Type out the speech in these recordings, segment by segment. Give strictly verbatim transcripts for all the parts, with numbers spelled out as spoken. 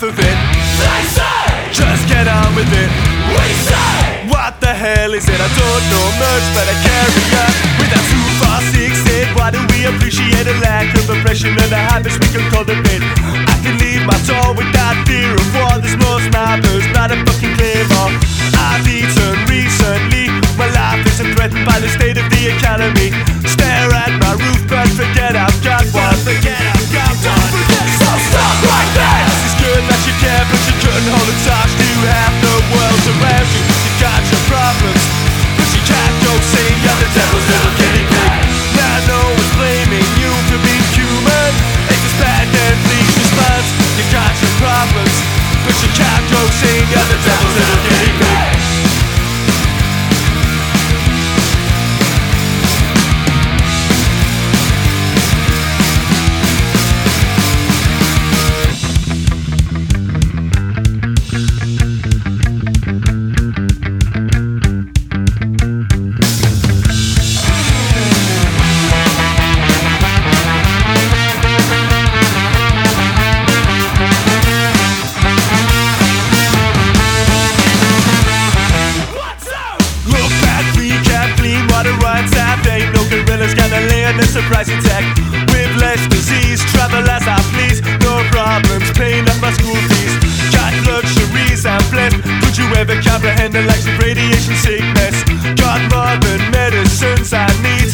of it. They say, just get on with it. We say, what the hell is it? I don't know much, but I carry on. With that two, four, six, eight, why do we appreciate a lack of oppression and the habits we can cultivate? I can leave my door without fear of war. There's no snipers, not a fucking claymore. I've eaten recently, my life isn't threatened by the state of the economy. Stare at my roof but forget I've got one. Forget I've got one. So stop right there. It's good that you care, but you couldn't hold a torch to half the world around you. You got your problems, but you can't go saying you're the devil's little guinea pig. Now no one's blaming you for being human. If it's bad, then please respond. You got your problems, but you can't go saying you're the devil's little guinea pig. A surprise attack with less disease, travel as I please, no problems, paying off my school fees, got luxuries I'm blessed. Could you ever comprehend the likes of radiation sickness? Got more than medicines I need.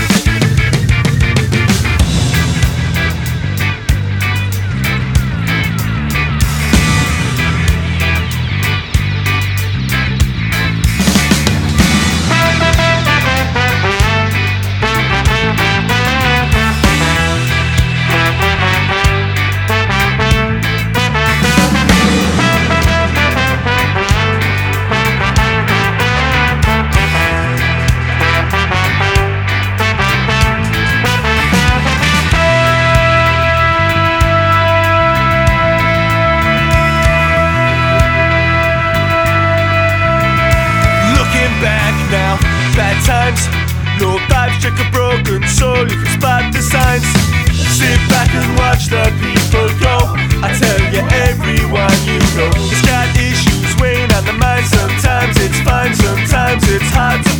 Bad times, no vibes, check a broken soul, you can spot the signs. Sit back and watch the people go. I tell you, everyone you know has got issues weighing on the mind. Sometimes it's fine, sometimes it's hard to